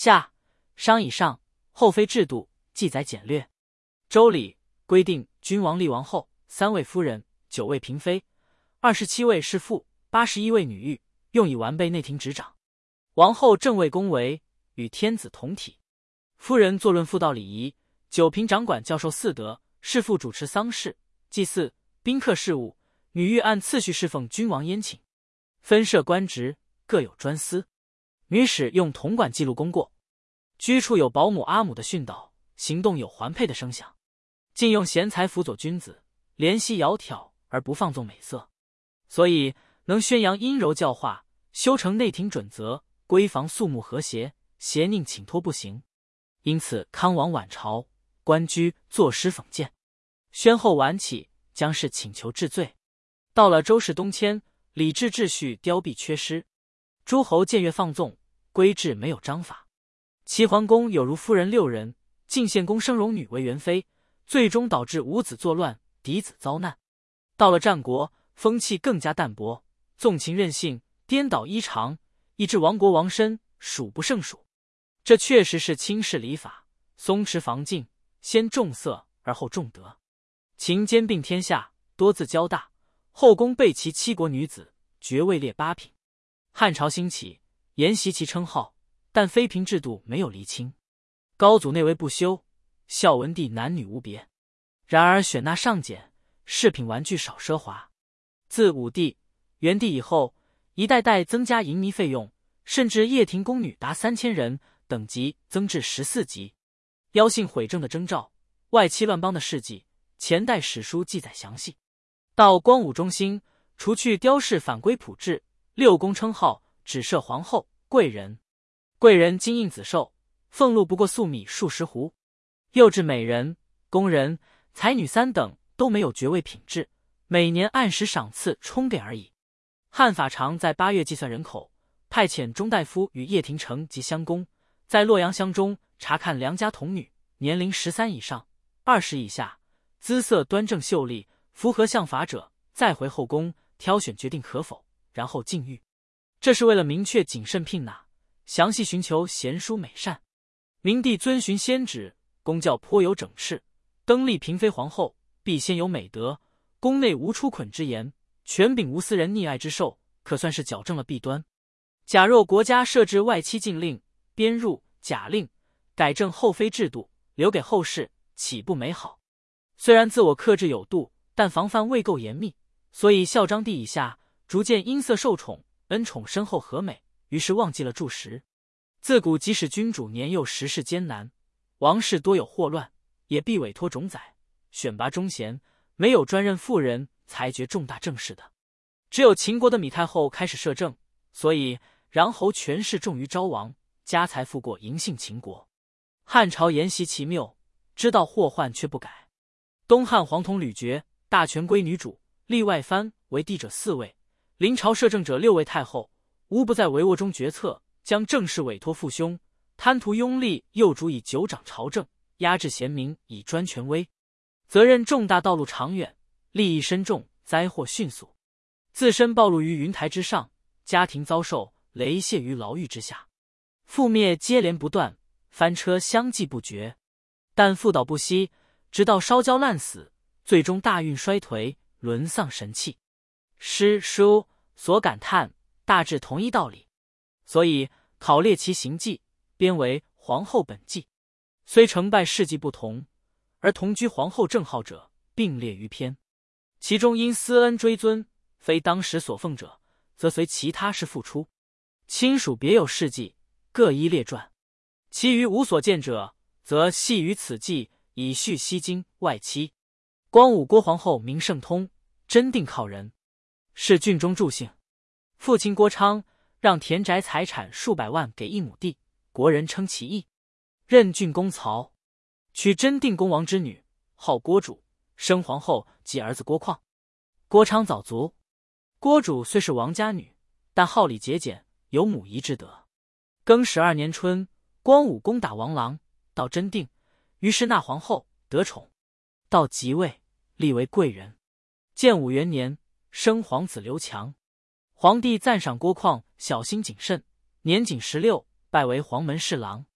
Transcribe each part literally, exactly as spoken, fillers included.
下商以上，后妃制度记载简略。周礼规定，君王立王后，三位夫人，九位嫔妃，二十七位侍妇，八十一位女御，用以完备内廷执掌。王后正位宫闱，与天子同体。夫人坐论妇道礼仪，九嫔掌管教授四德，侍妇主持丧事、祭祀、宾客事务，女御按次序侍奉君王宴请。分设官职，各有专司。女史用铜管记录功过，居处有保姆阿姆的训导，行动有环佩的声响。禁用贤才辅佐君子，怜惜窈窕而不放纵美色。所以能宣扬阴柔教化，修成内廷准则，闺房肃穆和谐，邪佞请托不行。因此康王晚朝，官居作诗讽谏，宣后晚起，将是请求治罪。到了周世东迁，礼制秩序凋敝缺失，诸侯僭越放纵，规制没有章法。齐桓公有如夫人六人，晋献公生荣女为元妃，最终导致五子作乱，嫡子遭难。到了战国，风气更加淡薄，纵情任性，颠倒衣裳，以致亡国亡身，数不胜数。这确实是轻视礼法，松弛防禁，先重色而后重德。秦兼并天下，多自骄大，后宫备其七国女子，爵位列八品。汉朝兴起，沿袭其称号，但妃嫔制度没有厘清。高祖内为不修，孝文帝男女无别。然而选纳尚简，饰品玩具少奢华。自武帝、元帝以后，一代代增加淫靡费用，甚至掖庭宫女达三千人，等级增至十四级。妖性毁政的征兆，外戚乱邦的事迹，前代史书记载详细。到光武中兴，除去雕饰反归普制，六宫称号只设皇后、贵人。贵人金印子寿，俸禄不过粟米数十斛。又至美人、宫人、才女三等都没有爵位品质，每年按时赏赐充给而已。汉法常在八月计算人口，派遣中大夫与掖庭城及乡公，在洛阳乡中查看良家童女，年龄十三以上、二十以下，姿色端正秀丽，符合相法者，再回后宫挑选决定可否，然后禁欲。这是为了明确谨慎聘纳，详细寻求贤淑美善。明帝遵循先旨，宫教颇有整饬，登立嫔妃皇后，必先有美德，宫内无出捆之言，权柄无私人溺爱之受，可算是矫正了弊端。假若国家设置外戚禁令、编入假令，改正后妃制度，留给后世，岂不美好？虽然自我克制有度，但防范未够严密，所以孝章帝以下逐渐因色受宠，恩宠深厚和美，于是忘记了注实。自古即使君主年幼，时事艰难，王室多有祸乱，也必委托种宰，选拔忠贤，没有专任妇人裁决重大政事的。只有秦国的芈太后开始摄政，所以穰侯权势重于昭王，家财富过嬴姓秦国。汉朝沿袭其谬，知道祸患却不改。东汉黄统屡爵，大权归女主，立外藩为帝者四位，临朝摄政者六位太后，无不在帷幄中决策，将政事委托父兄，贪图拥立幼主以久掌朝政，压制贤明以专权威。责任重大，道路长远，利益深重，灾祸迅速。自身暴露于云台之上，家庭遭受雷泄于牢狱之下。覆灭接连不断，翻车相继不绝，但妇道不息，直到烧焦烂死，最终大运衰颓，沦丧神器。诗书所感叹，大致同一道理，所以考列其行迹，编为《皇后本纪》。虽成败事迹不同，而同居皇后正号者并列于篇。其中因私恩追尊，非当时所奉者，则随其他事复出。亲属别有事迹，各依列传。其余无所见者，则系于此纪，以叙西京外戚。光武郭皇后名圣通，真定靠人，是郡中助姓。父亲郭昌让田宅财产数百万给一亩地，国人称其义。任郡公曹，娶真定公王之女，号郭主，生皇后及儿子郭况。郭昌早卒。郭主虽是王家女，但好礼节俭，有母仪之德。庚十二年春，光武攻打王郎，到真定，于是纳皇后，得宠。到即位，立为贵人。建武元年，生皇子刘强。皇帝赞赏郭况小心谨慎，年仅十六，拜为黄门侍郎。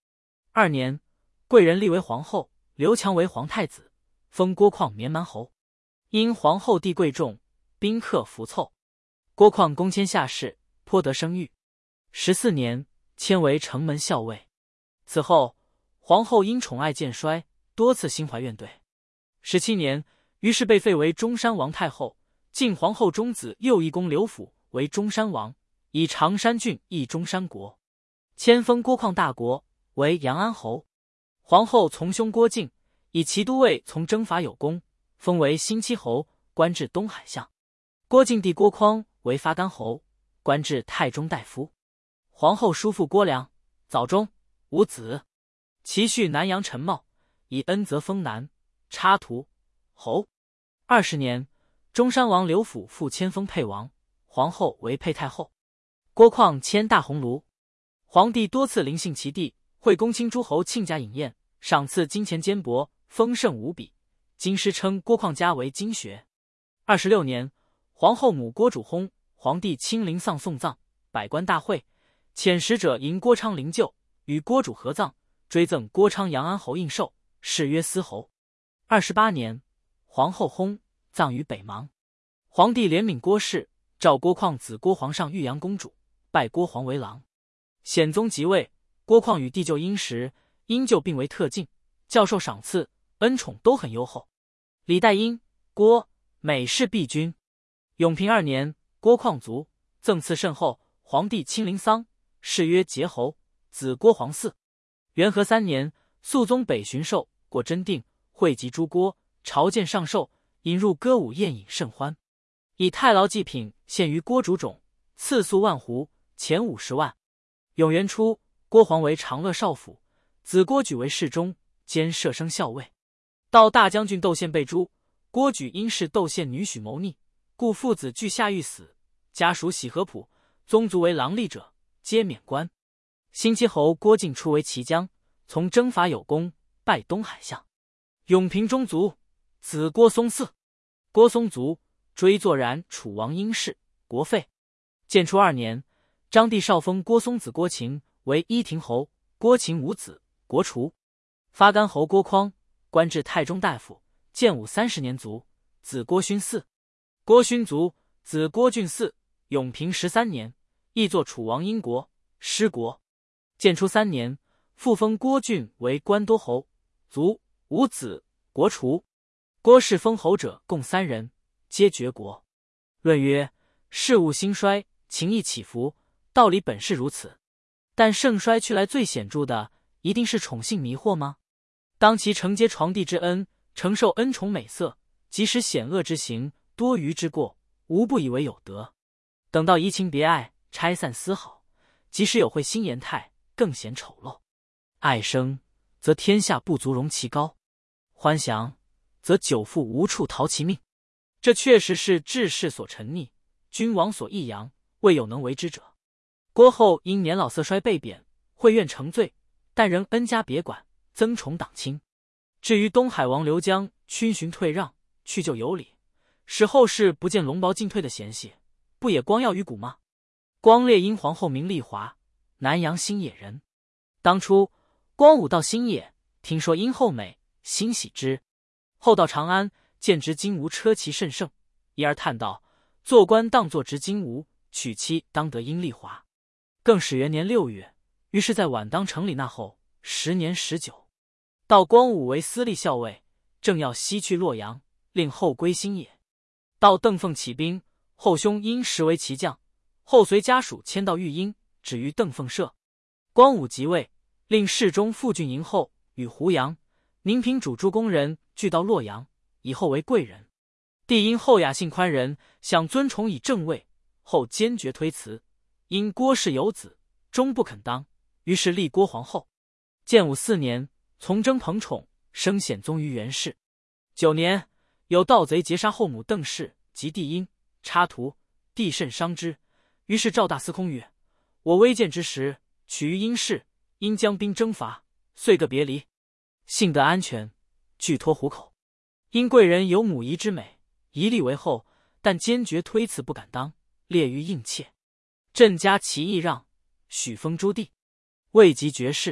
二年，贵人立为皇后，刘强为皇太子，封郭况绵蛮侯。因皇后地贵重，宾客服凑，郭况恭迁下士，颇得声誉。十四年，迁为城门校尉。此后，皇后因宠爱渐衰，多次心怀怨怼。十七年，于是被废为中山王太后。晋皇后中子右义公刘辅为中山王，以常山郡邑中山国，迁封郭况大国，为阳安侯。皇后从兄郭靖，以骑都尉从征伐有功，封为新期侯，官至东海相。郭靖弟郭匡为发干侯，官至太中大夫。皇后叔父郭良早中无子，其婿南阳陈茂以恩泽封南插图侯。二十年，中山王刘辅复迁封沛王，皇后为沛太后。郭况迁大鸿胪，皇帝多次临幸其地，会公卿诸侯亲家饮宴，赏赐金钱坚帛，丰盛无比。京师称郭况家为金学。二十六年，皇后母郭主薨，皇帝亲临丧送葬，百官大会，遣使者迎郭昌灵柩，与郭主合葬，追赠郭昌阳安侯印绶，谥曰司侯。二十八年，皇后薨，葬于北邙。皇帝怜悯郭氏，召郭况子郭皇上玉阳公主，拜郭皇为郎。显宗即位，郭况与弟舅殷时，殷就并为特进，教授赏赐，恩宠都很优厚。李代殷、郭每事必君。永平二年，郭况卒，赠赐甚厚，皇帝亲临丧，谥曰节侯，子郭皇嗣。元和三年，肃宗北巡狩，过真定，汇集诸郭，朝见上寿，引入歌舞宴饮甚欢。以太牢祭品献于郭主种，赐粟万斛，钱五十万。永元初，郭皇为长乐少府，子郭举为侍中，兼摄生校尉。到大将军窦宪被诛，郭举因是窦宪女婿谋逆，故父子俱下狱死，家属喜合浦，宗族为郎吏者，皆免官。新期侯郭靖初为骑将，从征伐有功，拜东海相。永平中卒，子郭松嗣。郭松卒，追作然楚王殷氏，国废。建初二年，章帝少封郭松子郭秦为伊亭侯，郭秦无子，国除。发干侯郭匡，官至太中大夫，建武三十年卒，子郭勋嗣。郭勋卒，子郭俊嗣。永平十三年，亦作楚王殷国，失国。建初三年，复封郭俊为关多侯，卒，无子，国除。郭氏封侯者共三人，皆绝国。论曰：事物兴衰，情义起伏，道理本是如此。但盛衰去来最显著的，一定是宠幸迷惑吗？当其承接床帝之恩，承受恩宠美色，即使险恶之行，多余之过，无不以为有德。等到移情别爱，拆散丝毫，即使有会新颜态，更显丑陋。爱生，则天下不足容其高；欢祥，则久负无处逃其命。这确实是治世所沉溺，君王所抑扬，未有能为之者。郭后因年老色衰被贬，会愿成罪，但仍恩加别管，增宠党亲。至于东海王刘江逡巡退让，去就有礼，使后世不见龙袍进退的嫌隙，不也光耀于骨吗？光烈因皇后名丽华，南阳新野人。当初光武到新野，听说殷后美，欣喜之。后到长安，见执金吾车骑甚盛，一而叹道：做官当作执金吾，娶妻当得殷丽华。更始元年六月，于是在宛当城里纳后，时年十九。到光武为司隶校尉，正要西去洛阳，令后归新野。到邓凤起兵，后兄殷时为骑将，后随家属迁到御阴，止于邓凤舍。光武即位，令侍中傅俊迎后与胡杨、宁平主诸公人俱到洛阳，以后为贵人。帝因后雅性宽仁，想尊崇以正位，后坚决推辞。因郭氏有子，终不肯当，于是立郭皇后。建武四年，从征彭宠，升显宗于元氏。九年，有盗贼劫杀后母邓氏及帝殷，插图，帝甚伤之。于是召大司空曰：我微贱之时，取于殷氏，因将兵征伐，遂个别离。幸得安全，俱托虎口。因贵人有母仪之美，一立为后，但坚决推辞不敢当，列于应妾。朕加其意让，许封诸地，未及绝世，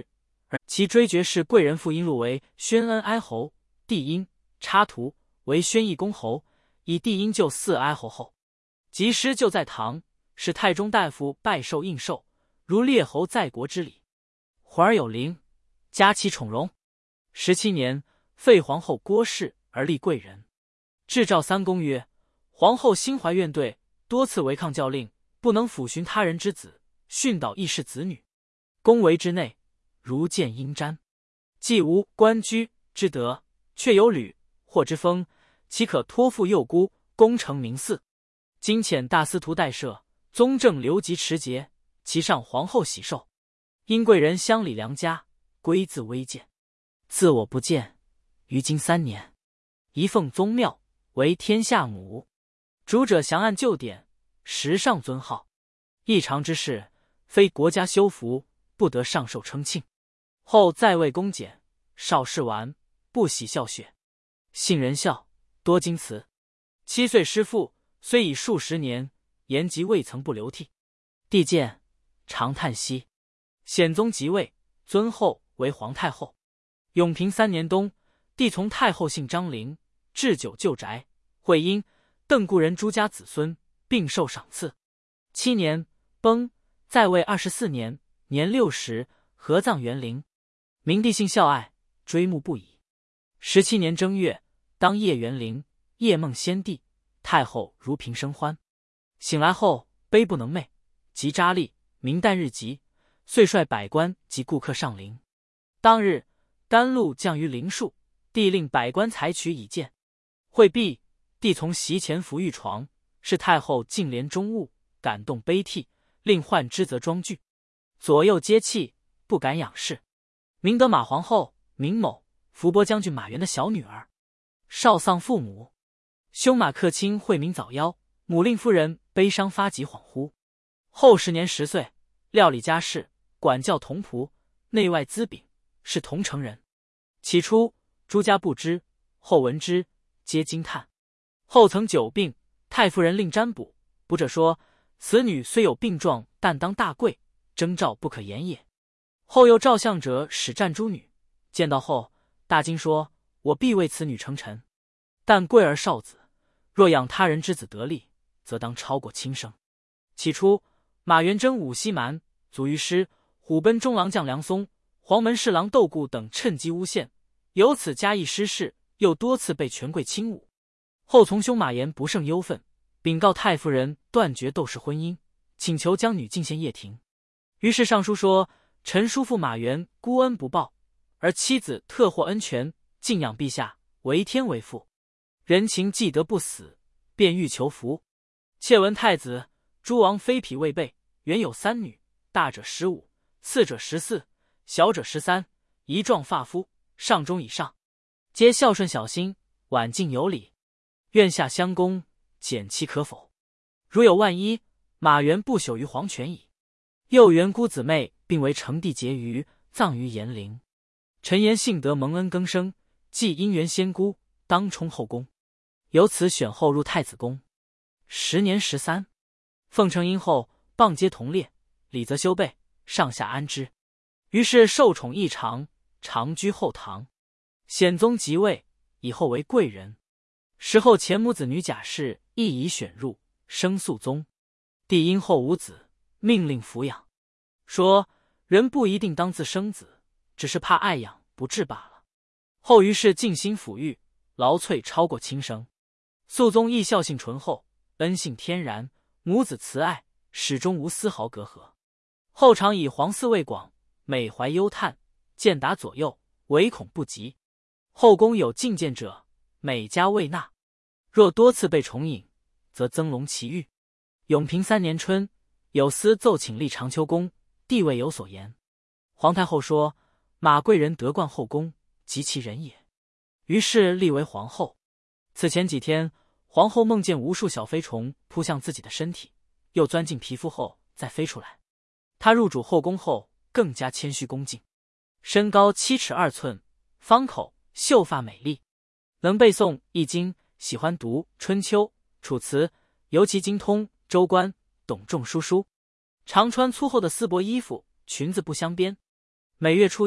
而其追爵是贵人父因禄为宣恩哀侯，帝因插图为宣义公侯，以帝因就四哀侯后，及师就在堂，使太中大夫拜受应受，如列侯在国之礼。环儿有灵，加其宠荣。十七年，废皇后郭氏而立贵人。至赵三公曰：皇后心怀怨怼，多次违抗教令，不能抚循他人之子，训导义士子女。宫闱之内，如见阴毡。既无官居之德，却有履或之风，岂可托付幼孤，功成名嗣？今遣大司徒代赦，宗正留级持节，其上皇后喜寿。因贵人乡里良家，归自微贱。自我不见，于今三年，一奉宗庙，为天下母。主者详按旧典，时上尊号。异常之事，非国家修福，不得上受称庆。后在位恭俭，少事玩，不喜笑谑，信仁孝，多经辞。七岁师父，虽已数十年，言及未曾不流涕。帝见，常叹息。显宗即位，尊后为皇太后。永平三年冬，帝从太后姓张陵，置酒旧宅，会因邓故人诸家子孙，并受赏赐。七年崩，在位二十四年，年六十，合葬园陵。明帝幸孝爱，追慕不已。十七年正月，当夜园陵，夜梦先帝，太后如平生欢。醒来后，悲不能寐，即扎历，明旦日疾，遂率百官及顾客上陵。当日，甘露降于陵树，帝令百官采取以见。会毕，帝从席前扶御床，是太后尽怜中物，感动悲涕，令唤之则庄具，左右皆泣，不敢仰视。明德马皇后明某，伏波将军马援的小女儿，少丧父母。兄马克卿惠民早夭，母令夫人悲伤发疾恍惚。后十年十岁，料理家事，管教童仆，内外资禀，是同城人。起初诸家不知，后闻之，皆惊叹。后曾久病，太夫人令占卜，卜者说此女虽有病状，但当大贵，征兆不可言也。后又照相者使占诸女，见到后大惊说：我必为此女成臣。但贵儿少子，若养他人之子得利，则当超过亲生。起初马元贞武西蛮，卒于师，虎贲中郎将梁松、黄门侍郎窦固等趁机诬陷，由此加益失势，又多次被权贵轻侮。后从兄马延不胜忧愤，禀告太夫人断绝窦氏婚姻，请求将女进献掖庭。于是上书说：臣叔父马援孤恩不报，而妻子特获恩权，敬仰陛下，为天为父，人情既得不死，便欲求福。窃闻太子诸王妃妣未备，原有三女，大者十五，次者十四，小者十三，一壮发肤，上中以上，皆孝顺小心，婉静有礼。愿下相公，检其可否？如有万一，马援不朽于黄泉矣。又原姑姊妹并为成帝孑余，葬于延陵。臣言幸得蒙恩更生，既因缘仙姑，当充后宫。由此选后入太子宫。时年十三，奉承因后，傍皆同列，礼则修备，上下安之。于是受宠异常，常居后堂。显宗即位，以后为贵人。时后前母子女贾氏亦已选入，生肃宗。帝因后无子，命令抚养，说人不一定当自生子，只是怕爱养不治罢了。后于是尽心抚育，劳瘁超过亲生。肃宗亦孝性醇厚，恩信天然，母子慈爱，始终无丝毫隔阂。后常以皇嗣未广，每怀忧叹，见达左右，唯恐不及。后宫有进谏者，每家未纳。若多次被重引，则增隆其欲。永平三年春，有司奏请立长秋宫，帝未有所言。皇太后说：马贵人得冠后宫，及其人也。于是立为皇后。此前几天，皇后梦见无数小飞虫扑向自己的身体，又钻进皮肤后再飞出来。她入主后宫后，更加谦虚恭敬，身高七尺二寸，方口，秀发美丽，能背诵《易经》，喜欢读《春秋》《楚辞》，尤其精通《周官》，懂仲舒书，常穿粗厚的丝帛衣服，裙子不镶边。每月初一，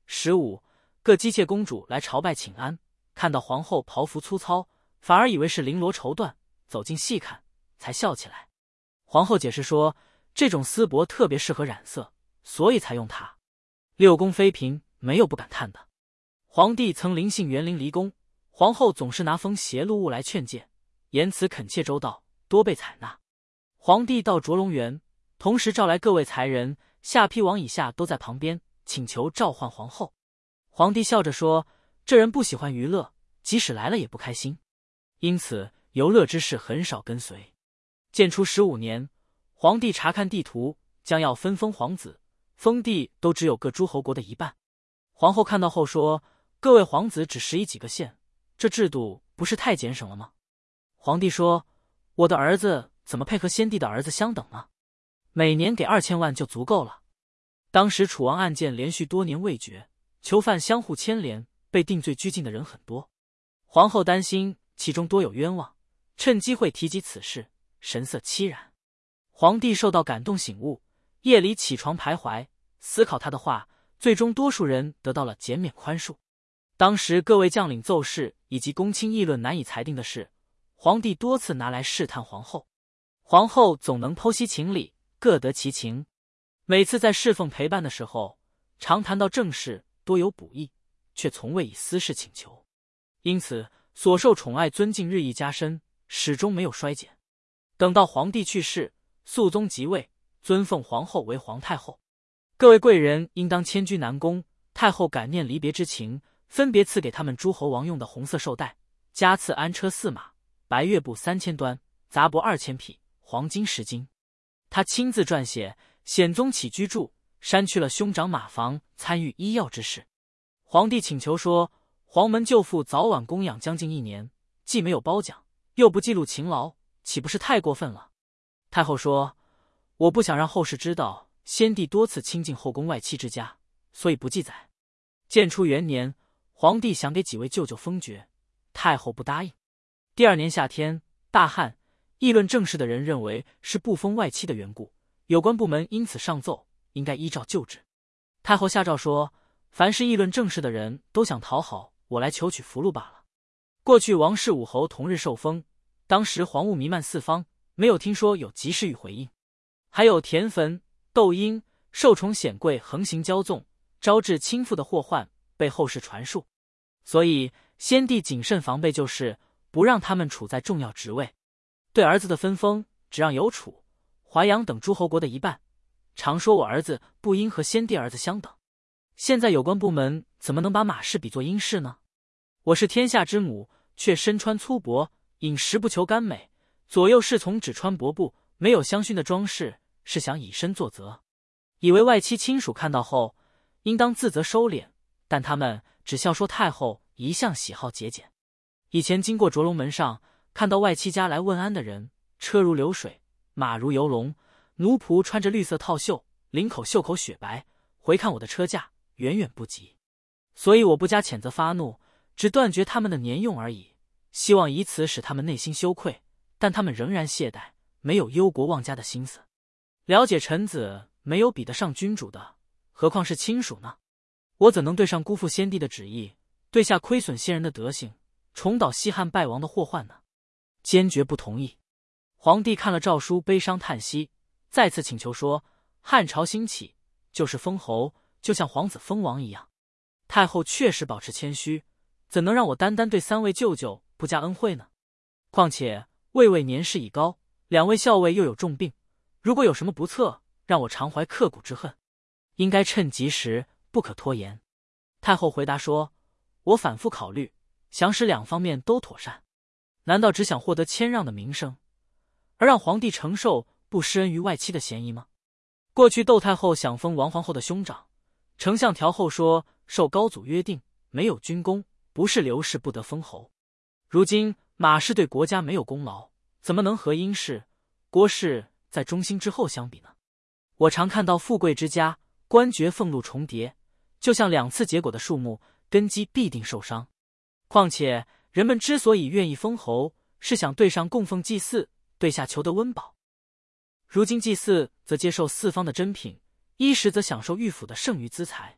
十五，各姬妾公主来朝拜请安，看到皇后袍服粗糙，反而以为是绫罗绸缎，走近细看，才笑起来。皇后解释说，这种丝帛特别适合染色，所以才用它。六宫妃嫔没有不敢看的。皇帝曾临幸园林离宫，皇后总是拿封协录物来劝诫，言辞恳切周到，多被采纳。皇帝到卓龙园，同时召来各位才人，下邳王以下都在旁边，请求召唤皇后。皇帝笑着说，这人不喜欢娱乐，即使来了也不开心，因此游乐之事很少跟随。建初十五年，皇帝查看地图，将要分封皇子，封地都只有各诸侯国的一半。皇后看到后说，各位皇子只十一几个县，这制度不是太俭省了吗？皇帝说，我的儿子怎么配合先帝的儿子相等呢？每年给二千万就足够了。当时楚王案件连续多年未决，囚犯相互牵连，被定罪拘禁的人很多。皇后担心其中多有冤枉，趁机会提及此事，神色凄然。皇帝受到感动醒悟，夜里起床徘徊，思考他的话，最终多数人得到了减免宽恕。当时各位将领奏事以及公卿议论难以裁定的事，皇帝多次拿来试探皇后，皇后总能剖析情理，各得其情。每次在侍奉陪伴的时候，常谈到政事，多有补益，却从未以私事请求，因此所受宠爱尊敬日益加深，始终没有衰减。等到皇帝去世，肃宗即位，尊奉皇后为皇太后。各位贵人应当迁居南宫，太后感念离别之情，分别赐给他们诸侯王用的红色绶带，加赐鞍车四马，白月布三千端，杂帛二千匹，黄金十斤。他亲自撰写显宗起居注，删去了兄长马房参与医药之事。皇帝请求说，黄门舅父早晚供养将近一年，既没有褒奖，又不记录勤劳，岂不是太过分了？太后说，我不想让后世知道先帝多次亲近后宫外戚之家，所以不记载。建初元年，皇帝想给几位舅舅封爵，太后不答应。第二年夏天，大旱，议论政事的人认为是不封外戚的缘故，有关部门因此上奏，应该依照旧制。太后下诏说，凡是议论政事的人都想讨好我来求取福禄罢了。过去王室武侯同日受封，当时黄雾弥漫四方，没有听说有及时雨回应。还有田汾、窦婴、受宠显贵横行骄纵，招致倾覆的祸患，被后世传述。所以先帝谨慎防备，就是不让他们处在重要职位。对儿子的分封，只让有楚、淮阳等诸侯国的一半，常说我儿子不应和先帝儿子相等。现在有关部门怎么能把马氏比作殷氏呢？我是天下之母，却身穿粗帛，饮食不求甘美，左右侍从只穿薄布，没有香薰的装饰，是想以身作则。以为外戚亲属看到后，应当自责收敛，但他们只笑说太后一向喜好节俭。以前经过卓龙门上，看到外戚家来问安的人，车如流水，马如游龙，奴仆穿着绿色套袖，领口袖口雪白，回看我的车驾，远远不及。所以我不加谴责发怒，只断绝他们的年用而已，希望以此使他们内心羞愧，但他们仍然懈怠，没有忧国忘家的心思。了解臣子没有比得上君主的，何况是亲属呢？我怎能对上辜负先帝的旨意，对下亏损先人的德行，重蹈西汉败亡的祸患呢？坚决不同意。皇帝看了诏书，悲伤叹息，再次请求说，汉朝兴起，就是封侯，就像皇子封王一样。太后确实保持谦虚，怎能让我单单对三位舅舅不加恩惠呢？况且位位年事已高，两位校尉又有重病，如果有什么不测，让我常怀刻骨之恨，应该趁及时，不可拖延。太后回答说，我反复考虑，想使两方面都妥善。难道只想获得谦让的名声，而让皇帝承受不施恩于外戚的嫌疑吗？过去窦太后想封王皇后的兄长，丞相调后说，受高祖约定，没有军功，不是刘氏不得封侯。如今马氏对国家没有功劳，怎么能和殷氏、郭氏在忠心之后相比呢？我常看到富贵之家，官爵俸禄重叠，就像两次结果的树木，根基必定受伤。况且人们之所以愿意封侯，是想对上供奉祭祀，对下求得温饱。如今祭祀则接受四方的珍品，衣食则享受御府的剩余资财，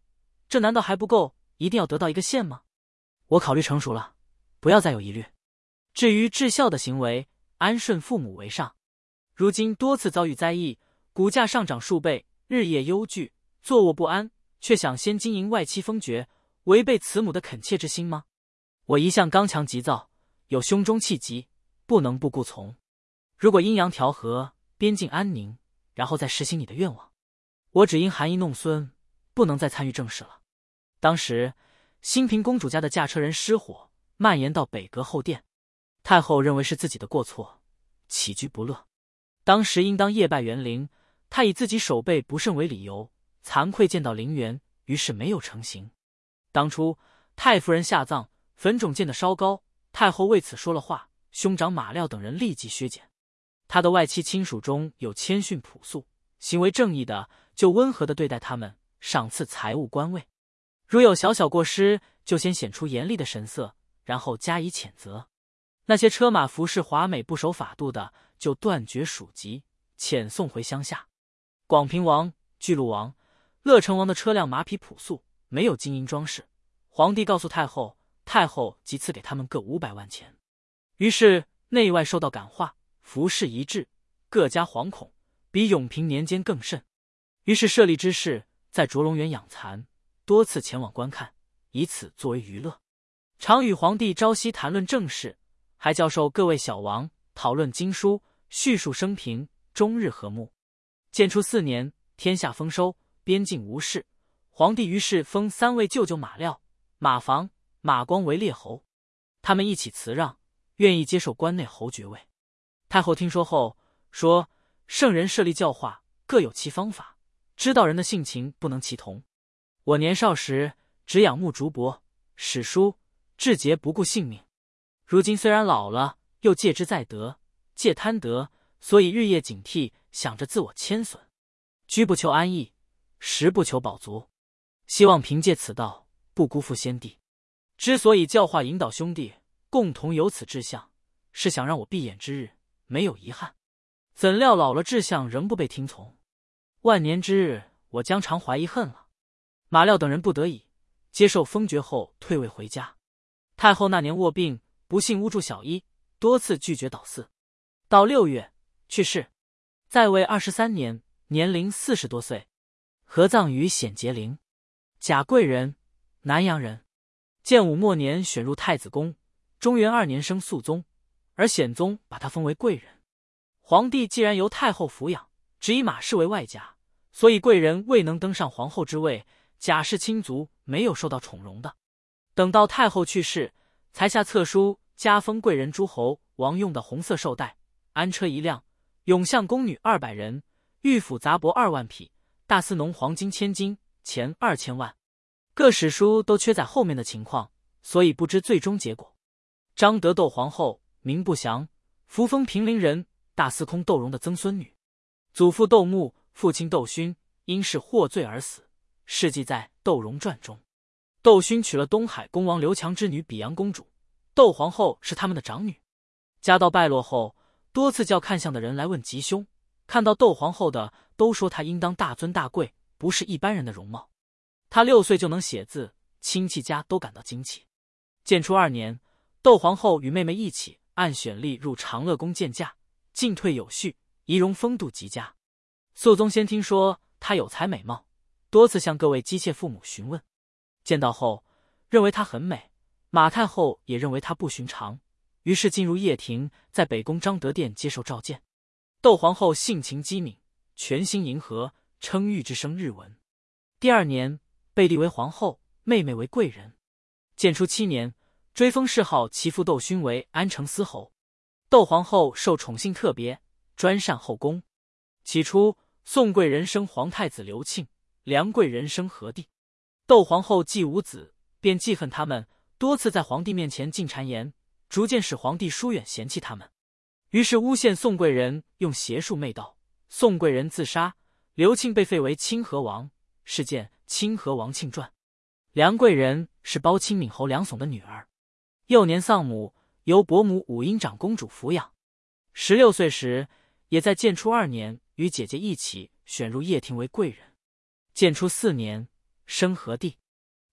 这难道还不够，一定要得到一个县吗？我考虑成熟了，不要再有疑虑。至于至孝的行为，安顺父母为上。如今多次遭遇灾疫，股价上涨数倍，日夜忧惧，坐卧不安，却想先经营外戚封爵，违背慈母的恳切之心吗？我一向刚强急躁，有胸中气急，不能不顾从。如果阴阳调和，边境安宁，然后再实行你的愿望，我只因含饴弄孙，不能再参与政事了。当时新平公主家的驾车人失火，蔓延到北阁后殿，太后认为是自己的过错，起居不乐。当时应当夜拜园陵，她以自己手背不慎为理由，惭愧见到陵园，于是没有成行。当初太夫人下葬，坟冢建得稍高，太后为此说了话，兄长马料等人立即削减。他的外戚亲属中有谦逊朴素、行为正义的，就温和地对待他们，赏赐财物官位；如有小小过失，就先显出严厉的神色，然后加以谴责。那些车马服饰华美不守法度的，就断绝属籍，遣送回乡下。广平王、巨鹿王、乐成王的车辆马匹朴素，没有金银装饰。皇帝告诉太后，太后即赐给他们各五百万钱。于是内外受到感化，服饰一致，各家惶恐，比永平年间更甚。于是设立之士在卓龙园养蚕，多次前往观看，以此作为娱乐。常与皇帝朝夕谈论政事，还教授各位小王讨论经书，叙述生平，终日和睦。建初四年，天下丰收，边境无事。皇帝于是封三位舅舅马料、马房、马光为列侯，他们一起辞让，愿意接受关内侯爵位。太后听说后说，圣人设立教化，各有其方法，知道人的性情不能齐同。我年少时只仰慕竹帛、史书，至节不顾性命。如今虽然老了，又戒之在德，戒贪得，所以日夜警惕，想着自我谦损，居不求安逸，食不求饱足，希望凭借此道，不辜负先帝。之所以教化引导兄弟共同有此志向，是想让我闭眼之日没有遗憾。怎料老了志向仍不被听从，万年之日，我将常怀疑恨了。马料等人不得已接受封爵后退位回家。太后那年卧病，不幸误住小医，多次拒绝祷祀。到六月去世，在位二十三年，年龄四十多岁，合葬于显节陵。贾贵人，南阳人。建武末年选入太子宫，中元二年生肃宗，而显宗把他封为贵人。皇帝既然由太后抚养，只以马氏为外家，所以贵人未能登上皇后之位，贾氏亲族没有受到宠荣的。等到太后去世，才下册书加封贵人诸侯，王用的红色绶带，安车一辆，永相宫女二百人，御府杂帛二万匹，大司农黄金千斤，钱二千万。各史书都缺在后面的情况，所以不知最终结果。张德窦皇后名不详，扶风平陵人，大司空窦融的曾孙女，祖父窦穆，父亲窦勋，因是获罪而死，事记在《窦融传》中。窦勋娶了东海公王刘强之女比阳公主，窦皇后是他们的长女。家道败落后，多次叫看相的人来问吉凶，看到窦皇后的都说她应当大尊大贵，不是一般人的容貌。她六岁就能写字，亲戚家都感到惊奇。建初二年，窦皇后与妹妹一起按选例入长乐宫见驾，进退有序，仪容风度极佳。肃宗先听说她有才美貌，多次向各位姬妾父母询问。见到后，认为她很美，马太后也认为她不寻常，于是进入掖庭，在北宫彰德殿接受召见。窦皇后性情机敏，全心迎合，称誉之声日闻。第二年被立为皇后，妹妹为贵人。建初七年，追封谥号其父窦勋为安城司侯。窦皇后受宠幸特别，专善后宫。起初，宋贵人生皇太子刘庆，梁贵人生和帝。窦皇后既无子，便记恨他们，多次在皇帝面前进谗言，逐渐使皇帝疏远嫌弃他们。于是诬陷宋贵人用邪术媚道，宋贵人自杀，刘庆被废为清河王。是见《清河王庆传》。梁贵人是包青闵侯梁悚的女儿，幼年丧母，由伯母武英长公主抚养。十六岁时，也在建初二年与姐姐一起选入掖庭为贵人。建初四年，生和帝。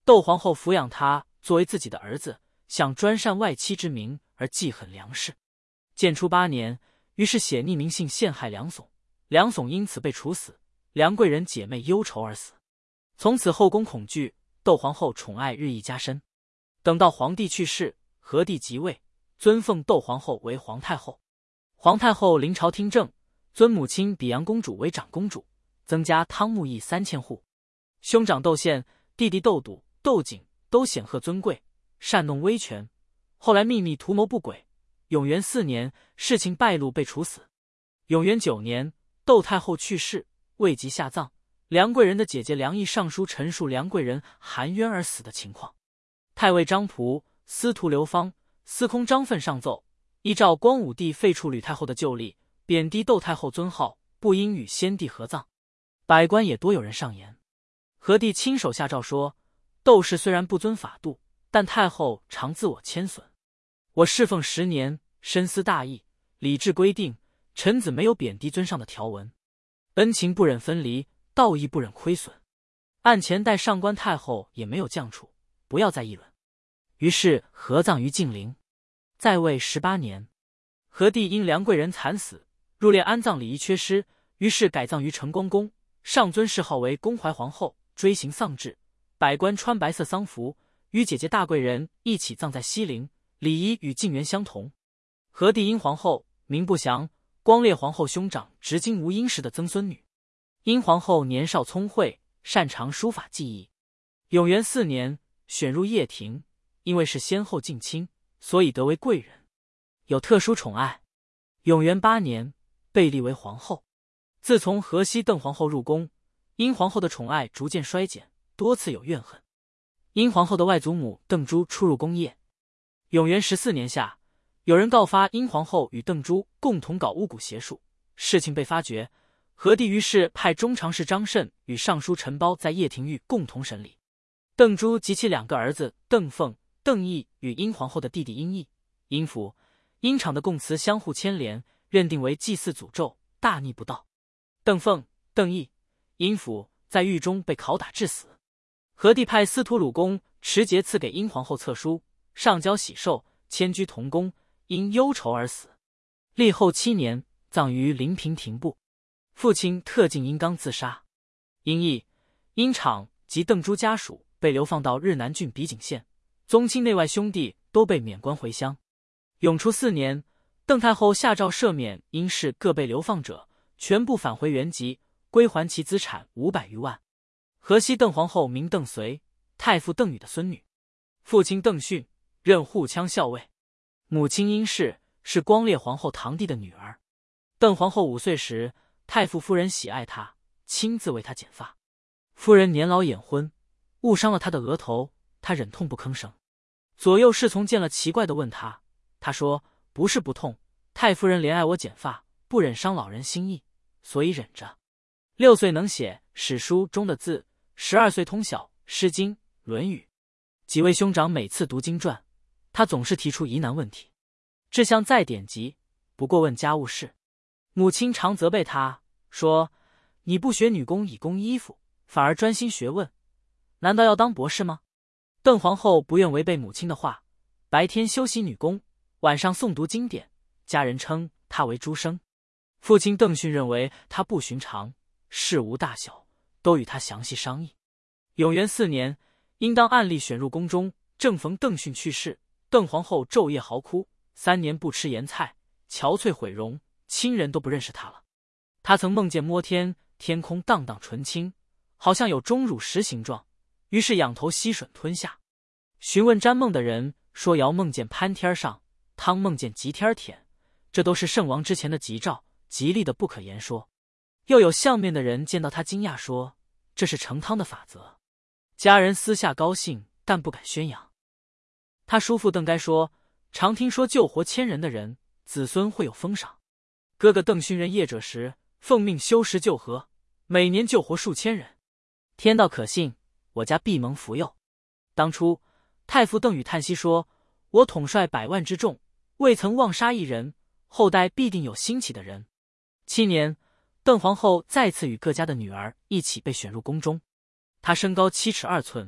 窦皇后抚养他作为自己的儿子，想专擅外戚之名而记恨梁氏。建初八年，于是写匿名信陷害梁悚，梁悚因此被处死，梁贵人姐妹忧愁而死。从此后宫恐惧，窦皇后宠爱日益加深。等到皇帝去世，和帝即位，尊奉窦皇后为皇太后。皇太后临朝听政，尊母亲比阳公主为长公主，增加汤沐邑三千户。兄长窦宪、弟弟窦笃、窦景都显赫尊贵，擅弄威权，后来秘密图谋不轨。永元四年，事情败露，被处死。永元九年，窦太后去世，未及下葬，梁贵人的姐姐梁毅上书陈述梁贵人含冤而死的情况。太尉张仆、司徒刘芳、司空张奋上奏，依照光武帝废黜吕太后的旧例，贬低窦太后尊号，不应与先帝合葬。百官也多有人上言。和帝亲手下诏说，窦氏虽然不遵法度，但太后常自我谦损。我侍奉十年，深思大义，礼制规定，臣子没有贬低尊上的条文。恩情不忍分离，道义不忍亏损。案前代上官太后也没有降处，不要再议论。于是合葬于晋陵。在位十八年，和帝因梁贵人惨死，入殓安葬礼仪缺失，于是改葬于承光宫，上尊谥号为恭怀皇后，追行丧制。百官穿白色丧服，与姐姐大贵人一起葬在西陵，礼仪与晋元相同。和帝因皇后名不详，光烈皇后兄长执金无英氏的曾孙女。因皇后年少聪慧，擅长书法技艺。永元四年，选入掖庭，因为是先后近亲，所以得为贵人，有特殊宠爱。永元八年，被立为皇后。自从河西邓皇后入宫，因皇后的宠爱逐渐衰减，多次有怨恨。因皇后的外祖母邓珠出入宫业。永元十四年夏，有人告发殷皇后与邓珠共同搞巫蛊邪术，事情被发觉，和帝于是派中常侍张慎与尚书陈褒在掖庭狱共同审理。邓珠及其两个儿子邓凤、邓毅与殷皇后的弟弟殷义、殷福、殷昶的供词相互牵连，认定为祭祀诅咒，大逆不道。邓凤、邓毅、殷福在狱中被拷打致死。和帝派司徒鲁公持节赐给殷皇后册书，上交喜寿，迁居同宫，因忧愁而死。立后七年，葬于临平亭部。父亲特进殷刚自杀。殷义、殷昶及邓珠家属被流放到日南郡比景县，宗亲内外兄弟都被免官回乡。永初四年，邓太后下诏赦免因事各被流放者，全部返回原籍，归还其资产五百余万。河西邓皇后名邓绥，太傅邓禹的孙女。父亲邓训任护羌校尉，母亲殷氏是光烈皇后堂弟的女儿。邓皇后五岁时，太傅夫人喜爱她，亲自为她剪发。夫人年老眼昏，误伤了她的额头，她忍痛不吭声。左右侍从见了奇怪地问她，她说不是不痛，太夫人怜爱我剪发，不忍伤老人心意，所以忍着。六岁能写史书中的字，十二岁通晓诗经、论语。几位兄长每次读经传，他总是提出疑难问题。志向再典籍，不过问家务事。母亲常责备他说，你不学女工以供衣服，反而专心学问，难道要当博士吗？邓皇后不愿违背母亲的话，白天修习女工，晚上诵读经典，家人称她为诸生。父亲邓训认为她不寻常，事无大小都与她详细商议。永元四年，应当按例选入宫中，正逢邓训去世，邓皇后昼夜嚎哭，三年不吃盐菜，憔悴毁容，亲人都不认识她了。她曾梦见摸天，天空荡荡纯青，好像有钟乳石形状，于是仰头吸吮吞下。询问占梦的人说，尧梦见潘天上，汤梦见吉天舔，这都是圣王之前的吉兆，吉利的不可言说。又有相面的人见到他惊讶说，这是成汤的法则。家人私下高兴，但不敢宣扬。他叔父邓该说，常听说救活千人的人，子孙会有封赏。哥哥邓训任业者时，奉命修石救河，每年救活数千人。天道可信，我家必蒙福佑。当初太傅邓禹叹息说，我统帅百万之众，未曾妄杀一人，后代必定有兴起的人。七年，邓皇后再次与各家的女儿一起被选入宫中。她身高七尺二寸，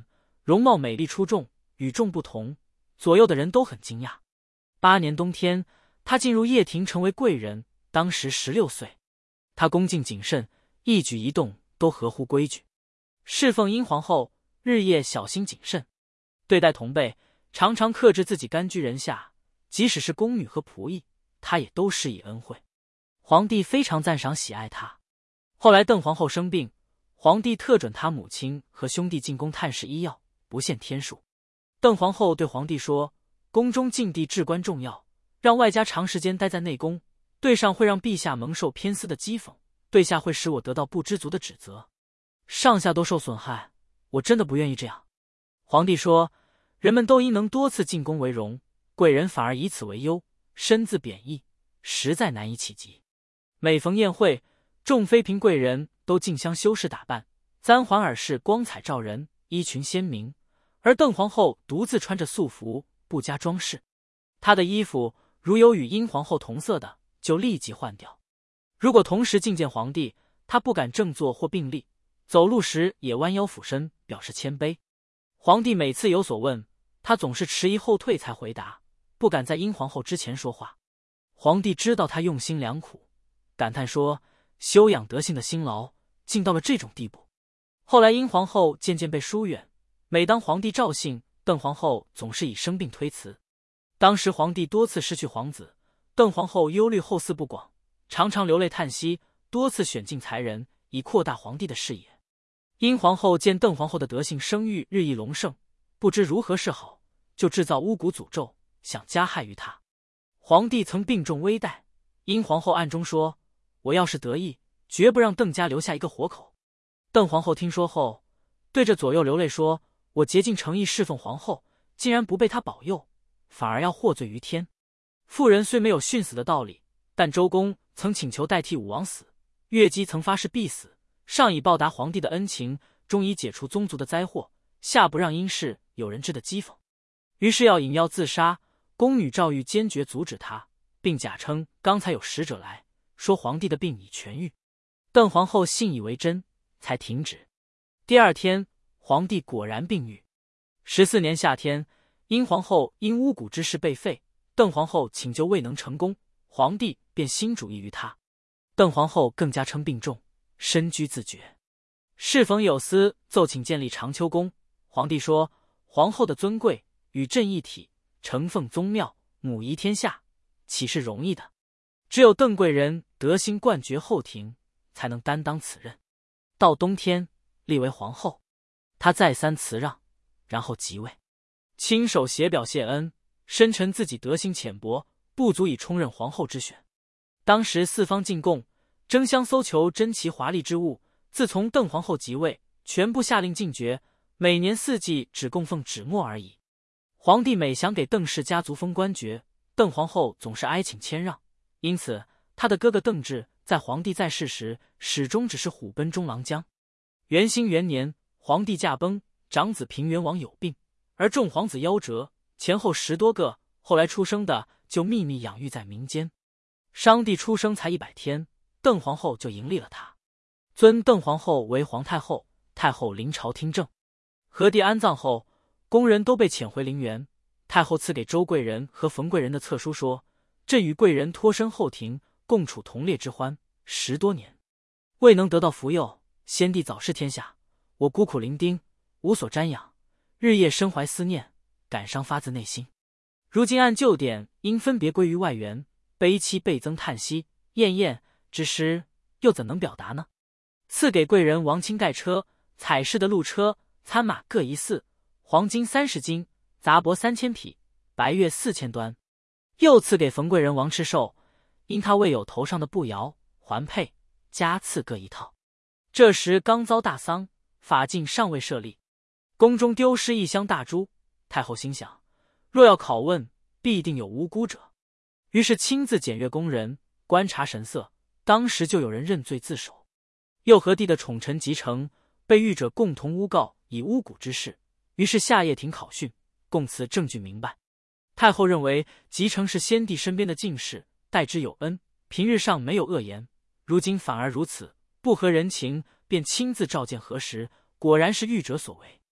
容貌美丽出众，与众不同，左右的人都很惊讶。八年冬天，他进入掖庭成为贵人，当时十六岁。他恭敬谨慎，一举一动都合乎规矩。侍奉殷皇后，日夜小心谨慎，对待同辈常常克制自己，甘居人下，即使是宫女和仆役，他也都施以恩惠。皇帝非常赞赏喜爱他。后来邓皇后生病，皇帝特准他母亲和兄弟进宫探视医药，不限天数。邓皇后对皇帝说，宫中禁地至关重要，让外家长时间待在内宫，对上会让陛下蒙受偏私的讥讽，对下会使我得到不知足的指责，上下都受损害，我真的不愿意这样。皇帝说，人们都因能多次进宫为荣，贵人反而以此为忧，身自贬义，实在难以企及。每逢宴会，众妃嫔贵人都竞相修饰打扮，簪环耳饰光彩照人，衣裙鲜明，而邓皇后独自穿着素服，不加装饰。她的衣服如有与殷皇后同色的，就立即换掉。如果同时觐见皇帝，她不敢正坐或并立，走路时也弯腰俯身，表示谦卑。皇帝每次有所问，她总是迟疑后退才回答，不敢在殷皇后之前说话。皇帝知道她用心良苦，感叹说，修养德性的辛劳竟到了这种地步。后来殷皇后渐渐被疏远，每当皇帝召幸，邓皇后总是以生病推辞。当时皇帝多次失去皇子，邓皇后忧虑后嗣不广，常常流泪叹息，多次选进才人，以扩大皇帝的视野。殷皇后见邓皇后的德性声誉日益隆盛，不知如何是好，就制造巫蛊诅咒，想加害于她。皇帝曾病重危殆，殷皇后暗中说，我要是得意，绝不让邓家留下一个活口。邓皇后听说后，对着左右流泪说，我竭尽诚意侍奉皇后，竟然不被她保佑，反而要获罪于天。妇人虽没有殉死的道理，但周公曾请求代替武王死，乐姬曾发誓必死，上以报答皇帝的恩情，中以解除宗族的灾祸，下不让殷氏有人知的讥讽。于是要饮药自杀，宫女赵玉坚决阻止他，并假称刚才有使者来说皇帝的病已痊愈。邓皇后信以为真，才停止。第二天，皇帝果然病愈。十四年夏天，殷皇后因巫蛊之事被废，邓皇后请救未能成功，皇帝便新主意于她。邓皇后更加称病重，深居自绝。适逢有司奏请建立长秋宫，皇帝说，皇后的尊贵与朕一体，承奉宗庙，母仪天下，岂是容易的？只有邓贵人德心冠绝后庭，才能担当此任。到冬天，立为皇后。她再三辞让，然后即位，亲手写表谢恩，深沉自己德行浅薄，不足以充任皇后之选。当时四方进贡，争相搜求珍奇华丽之物。自从邓皇后即位，全部下令禁绝，每年四季只供奉纸墨而已。皇帝每想给邓氏家族封官爵，邓皇后总是哀请谦让，因此他的哥哥邓志在皇帝在世时，始终只是虎贲中郎将。元兴元年，皇帝驾崩，长子平原王有病，而众皇子夭折，前后十多个，后来出生的就秘密养育在民间。商帝出生才一百天，邓皇后就迎立了他，尊邓皇后为皇太后，太后临朝听政。和帝安葬后，宫人都被遣回陵园。太后赐给周贵人和冯贵人的册书说，朕与贵人脱身后庭，共处同列之欢十多年，未能得到福佑，先帝早逝天下，我孤苦伶仃，无所瞻仰，日夜身怀思念，感伤发自内心。如今按旧典，应分别归于外园，悲戚倍增叹息，艳艳之诗，又怎能表达呢？赐给贵人王钦盖车，彩饰的鹿车、参马各一驷，黄金三十斤，杂帛三千匹，白月四千端。又赐给冯贵人王赤寿，因他未有头上的步摇、环佩、加赐各一套。这时刚遭大丧，法禁尚未设立，宫中丢失一箱大珠。太后心想，若要拷问，必定有无辜者，于是亲自检阅宫人，观察神色，当时就有人认罪自首。又和帝的宠臣集成，被狱者共同诬告以巫蛊之事，于是下夜庭考讯，供词证据明白。太后认为集成是先帝身边的近侍，待之有恩，平日上没有恶言，如今反而如此，不合人情，便亲自召见核实，果然是狱者所为。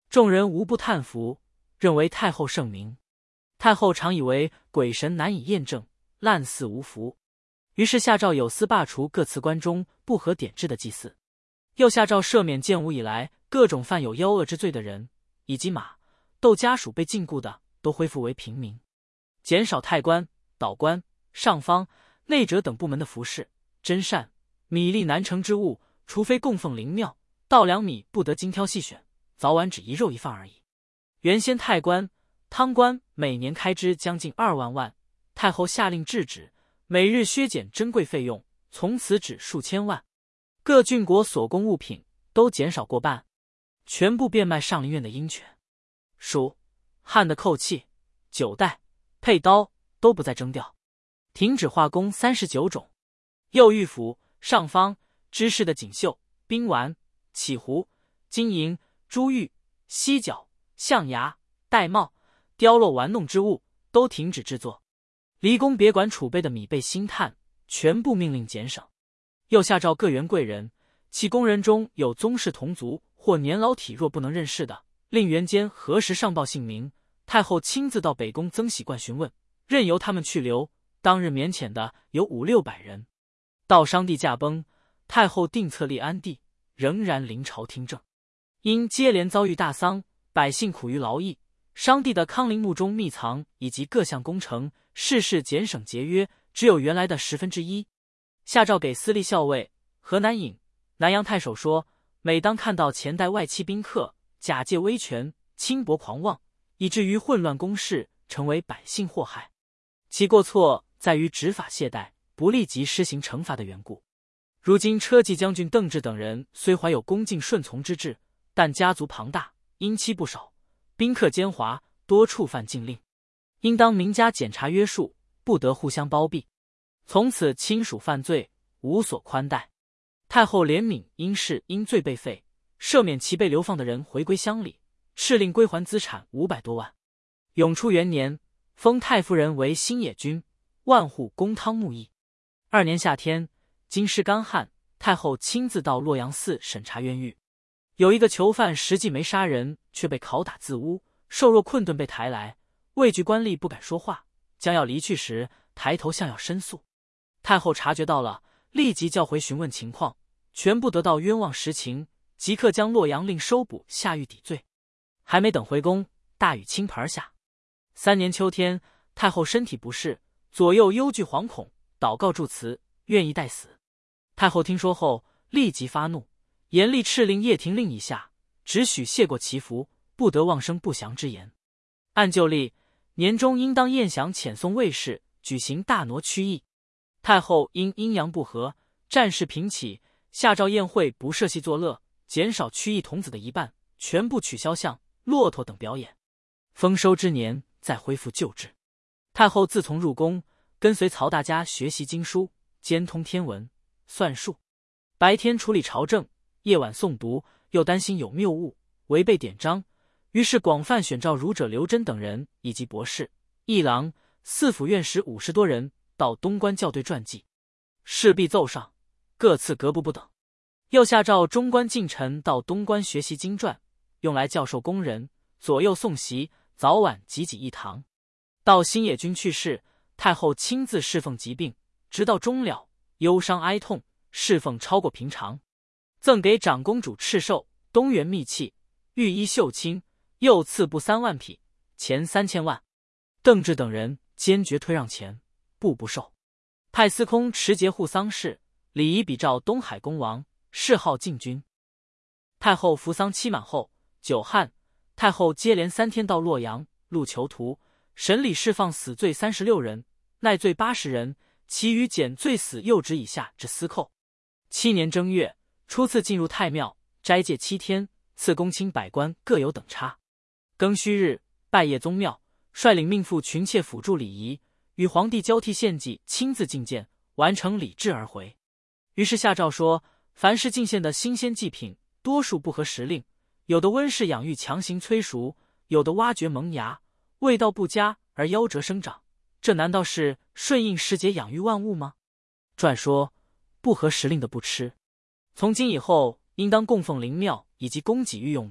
众人无不叹服，认为太后圣明。太后常以为鬼神难以验证，烂似无符，于是下诏有司罢除各祠官中不合典制的祭祀，又下诏赦免建武以来各种犯有妖恶之罪的人，以及马、窦家属被禁锢的都恢复为平民，减少太官、导官、上方、内者等部门的服饰、真善、米粒难成之物，除非供奉灵庙，稻粮米不得精挑细选，早晚只一肉一饭而已。原先太官、汤官每年开支将近二万万，太后下令制止，每日削减珍贵费用，从此只数千万。各郡国所供物品都减少过半，全部变卖上林苑的鹰犬、蜀、汉的扣器、九带、佩刀都不再征调，停止画工三十九种。右御府、上方、知事的锦绣、冰丸、起壶、金银、珠玉、犀角、象牙、玳瑁、雕镂玩弄之物都停止制作。离宫别馆储备的米贝薪炭全部命令减省。又下诏各员贵人，其工人中有宗室同族或年老体弱不能任事的，令员监何时上报姓名，太后亲自到北宫曾喜观询问，任由他们去留。当日免遣的有五六百人。到商帝驾崩，太后定册立安帝，仍然临朝听政。因接连遭遇大丧，百姓苦于劳役，商帝的康陵墓中秘藏以及各项工程，事事减省节约，只有原来的十分之一。下诏给司隶校尉、河南尹、南阳太守说，每当看到前代外戚宾客假借威权，轻薄狂妄，以至于混乱宫事，成为百姓祸害，其过错在于执法懈怠，不立即施行惩罚的缘故。如今车骑将军邓志等人虽怀有恭敬顺从之志，但家族庞大，姻妻不少，宾客奸猾，多触犯禁令，应当明加检查约束，不得互相包庇。从此亲属犯罪，无所宽待。太后怜悯因事因罪被废，赦免其被流放的人回归乡里，敕令归还资产五百多万。永初元年，封太夫人为新野君，万户公汤沐邑。二年夏天，京师干旱，太后亲自到洛阳寺审查冤狱。有一个囚犯实际没杀人，却被拷打自污，受弱困顿被抬来，畏惧官吏不敢说话，将要离去时，抬头向要申诉。太后察觉到了，立即叫回询问情况，全部得到冤枉实情，即刻将洛阳令收捕下狱抵罪。还没等回宫，大雨倾盆下。三年秋天，太后身体不适，左右忧惧惶恐，祷告祝词，愿意待死。太后听说后，立即发怒，严厉敕令掖庭令以下，只许谢过祈福，不得妄生不祥之言。按旧例，年中应当宴享遣送卫士，举行大挪曲役。太后因阴阳不和，战事频起，下诏宴会不设戏作乐，减少曲役童子的一半，全部取消象、骆驼等表演。丰收之年再恢复旧制。太后自从入宫，跟随曹大家学习经书，兼通天文、算术，白天处理朝政，夜晚诵读，又担心有谬误，违背典章，于是广泛选召儒者刘桢等人以及博士、议郎、四府院士五十多人到东关校对传记，事必奏上，各赐格部不等。又下诏中官近臣到东关学习经传，用来教授工人，左右送习，早晚济济一堂。到新野君去世，太后亲自侍奉疾病，直到终了，忧伤哀痛，侍奉超过平常。赠给长公主敕寿、东园秘器、御衣绣青，又赐布三万匹，钱三千万。邓志等人坚决推让钱，步不受。派司空持节护丧事，礼仪比照东海公王，谥号靖君。太后服丧期满后，久旱，太后接连三天到洛阳录囚徒，审理释放死罪三十六人，耐罪八十人，其余减罪死幼职以下至司寇。七年正月，初次进入太庙，斋戒七天，赐公卿百官各有等差。庚戌日，拜谒宗庙，率领命妇群妾辅助礼仪，与皇帝交替献祭，亲自觐见，完成礼制而回。于是下诏说，凡是进献的新鲜祭品，多数不合时令，有的温室养育强行催熟，有的挖掘萌芽，味道不佳而夭折生长，这难道是顺应时节养育万物吗？传说不合时令的不吃。从今以后，应当供奉灵庙以及供给御用的，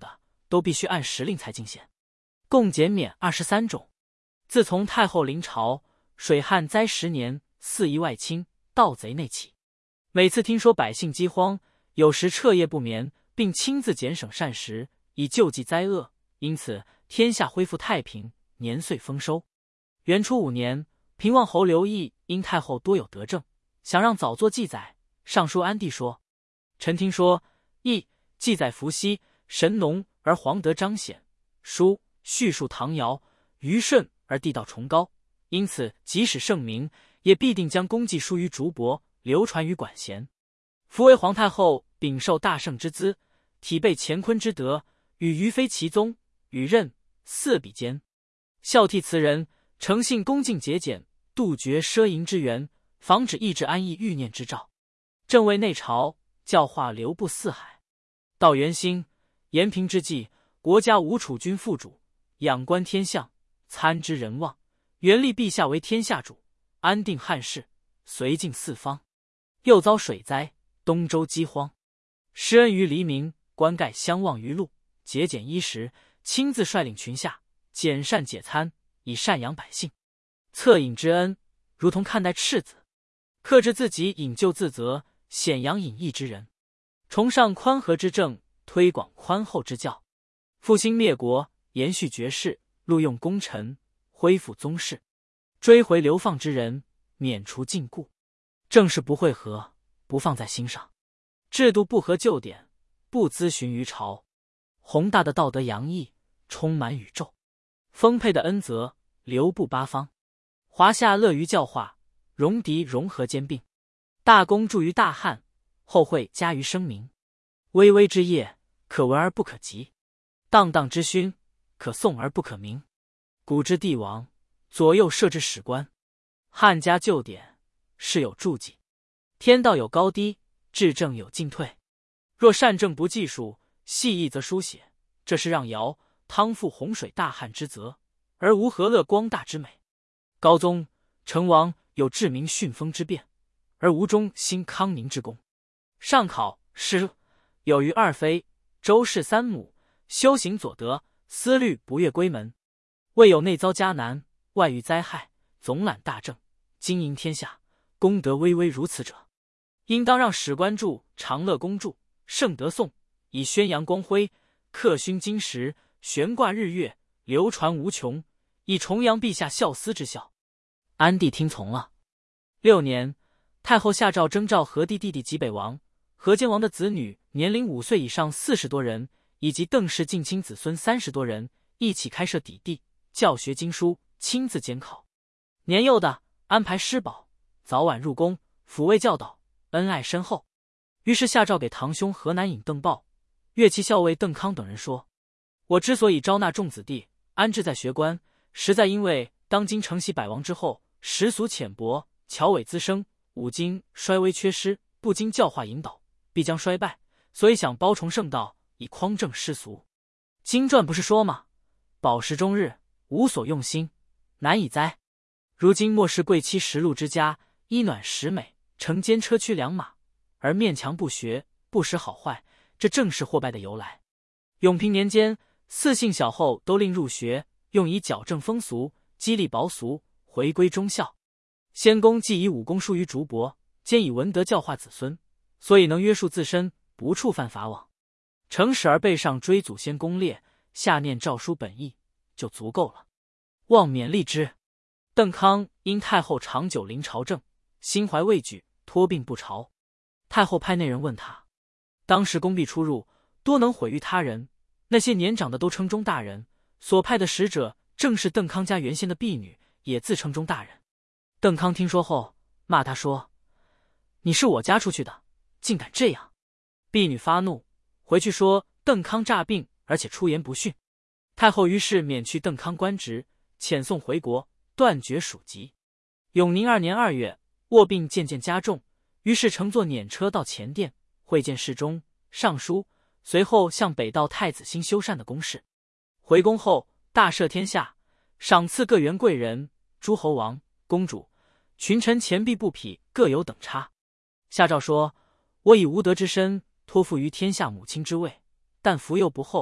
都必须按时令才进献，共减免二十三种。自从太后临朝，水旱灾十年，肆意外侵，盗贼内起。每次听说百姓饥荒，有时彻夜不眠，并亲自减省膳食，以救济灾厄。因此天下恢复太平，年岁丰收。元初五年，平望侯刘毅因太后多有德政，想让早作记载，上书安帝说：臣听说毅记载伏羲神农而皇德彰显，书叙述唐尧虞舜而地道崇高，因此即使圣明，也必定将功绩疏于竹帛，流传于管弦。夫为皇太后秉受大圣之资，体备乾坤之德，与于非其宗，与任四比肩，孝悌慈仁，诚信恭敬节俭，杜绝奢淫之源，防止意志安逸欲念之兆。正为内朝，教化流布四海。到元兴，延平之际，国家无储君副主，仰观天象，参知人望，元立陛下为天下主，安定汉室，绥靖四方。又遭水灾，东周饥荒，施恩于黎民，灌溉相望于陆，节俭衣食，亲自率领群下，减膳解餐，以赡养百姓。恻隐之恩，如同看待赤子，克制自己，引咎自责，显扬隐逸之人，崇尚宽和之政，推广宽厚之教，复兴灭国，延续绝世，录用功臣，恢复宗室，追回流放之人，免除禁锢。政事不会合，不放在心上，制度不合旧典，不咨询于朝，宏大的道德洋溢，充满宇宙，丰沛的恩泽，流布八方。华夏乐于教化，戎狄融合兼并，大功著于大汉，后惠加于声明。巍巍之业，可闻而不可及；荡荡之勋，可颂而不可名。古之帝王，左右设置史官，汉家旧典，事有注记。天道有高低，治政有进退。若善政不计数，细意则书写，这是让尧汤负洪水大旱之责，而无何乐光大之美。高宗成王有治民训风之变，而无中兴康宁之功。上考诗有余二妃，周氏三母，修行左德，思虑不越归门。未有内遭迦难，外遇灾害，总揽大政，经营天下，功德巍巍如此者，应当让史官著《长乐公著》《圣德颂》，以宣扬光辉，克勋金石，悬挂日月，流传无穷，以重扬陛下孝思之效。安帝听从了。六年，太后下诏征召何帝弟弟济北王、河间王的子女，年龄五岁以上四十多人，以及邓氏近亲子孙三十多人，一起开设邸地，教学经书，亲自监考。年幼的安排师保，早晚入宫，抚慰教导，恩爱深厚。于是下诏给堂兄河南尹邓豹、乐器校尉邓康等人说：我之所以招纳众子弟，安置在学官，实在因为当今承袭百王之后，识俗浅薄，巧伪滋生，五经衰微缺失，不经教化引导，必将衰败，所以想包崇圣道，以匡正世俗。经传不是说吗？饱食终日，无所用心，难以哉！如今末世贵戚食禄之家，衣暖食美，乘间车驱良马，而面强不学，不识好坏，这正是祸败的由来。永平年间，四姓小后都令入学，用以矫正风俗，激励薄俗，回归忠孝。先公既以武功疏于竹帛，兼以文德教化子孙，所以能约束自身，不触犯法网。诚实而背上追祖先功烈，下念诏书本意，就足够了。望勉励之。邓康因太后长久临朝政，心怀畏惧，托病不朝。太后派内人问他，当时宫婢出入，多能毁誉他人，那些年长的都称中大人，所派的使者正是邓康家原先的婢女，也自称中大人。邓康听说后，骂他说：你是我家出去的，竟敢这样！婢女发怒，回去说邓康诈病，而且出言不逊。太后于是免去邓康官职，遣送回国，断绝属籍。永宁二年二月，卧病渐渐加重，于是乘坐辇车到前殿，会见侍中、尚书，随后向北道太子兴修缮的宫事。回宫后，大赦天下，赏赐各员贵人、诸侯王、公主，群臣钱币布匹各有等差。下诏说：我以无德之身托付于天下母亲之位，但福佑不厚，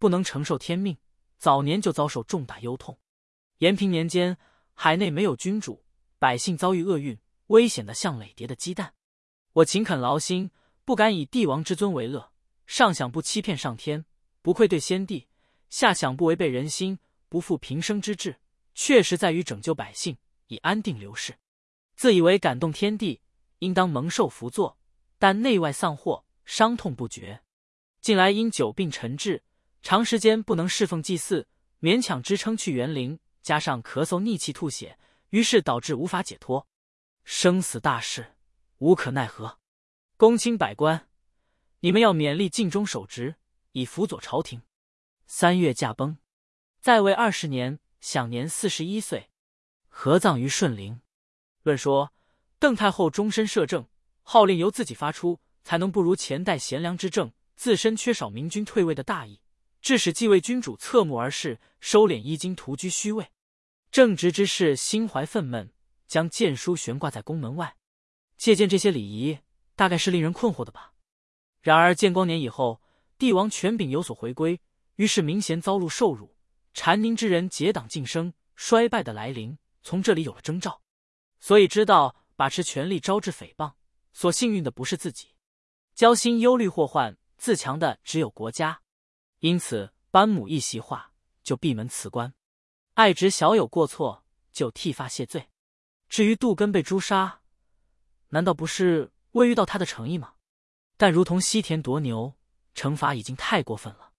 不能承受天命，早年就遭受重大忧痛。延平年间，海内没有君主，百姓遭遇厄运，危险的像垒叠的鸡蛋。我勤恳劳心，不敢以帝王之尊为乐，上想不欺骗上天，不愧对先帝，下想不违背人心，不负平生之志，确实在于拯救百姓，以安定流世。自以为感动天地，应当蒙受福作，但内外丧祸，伤痛不绝。近来因久病沉滞，长时间不能侍奉祭祀，勉强支撑去园林，加上咳嗽逆气吐血，于是导致无法解脱。生死大事，无可奈何。公卿百官，你们要勉力尽忠守职，以辅佐朝廷。三月驾崩，在位二十年，享年四十一岁，合葬于顺陵。论说邓太后终身摄政，号令由自己发出，才能不如前代贤良之政，自身缺少明君退位的大义，致使继位君主侧目而视，收敛衣襟，徒居虚位。正直之士心怀愤懑，将谏书悬挂在宫门外。借鉴这些礼仪，大概是令人困惑的吧。然而建光年以后，帝王权柄有所回归，于是民贤遭戮受辱，禅宁之人结党晋升，衰败的来临从这里有了征兆。所以知道把持权力招致诽谤，所幸运的不是自己，交心忧虑祸患，自强的只有国家。因此班母一席话，就闭门辞官。爱侄小有过错，就剃发谢罪。至于杜根被诛杀，难道不是未遇到他的诚意吗？但如同西田夺牛，惩罚已经太过分了。